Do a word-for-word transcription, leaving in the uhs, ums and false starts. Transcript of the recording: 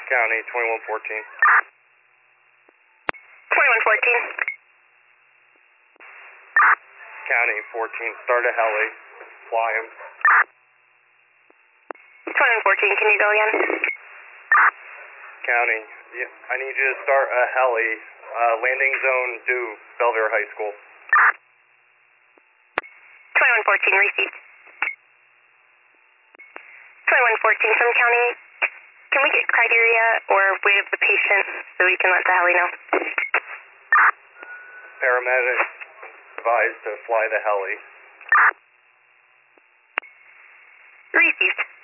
County, twenty-one fourteen. twenty-one fourteen. County, fourteen. Start a heli. Fly him. twenty-one fourteen, can you go again? County, yeah, I need you to start a heli. Uh, landing zone due, Belvedere High School. twenty-one fourteen, received. twenty-one fourteen from County. Can we get criteria or weight of the patient so we can let the heli know? Paramedics advised to fly the heli. Received.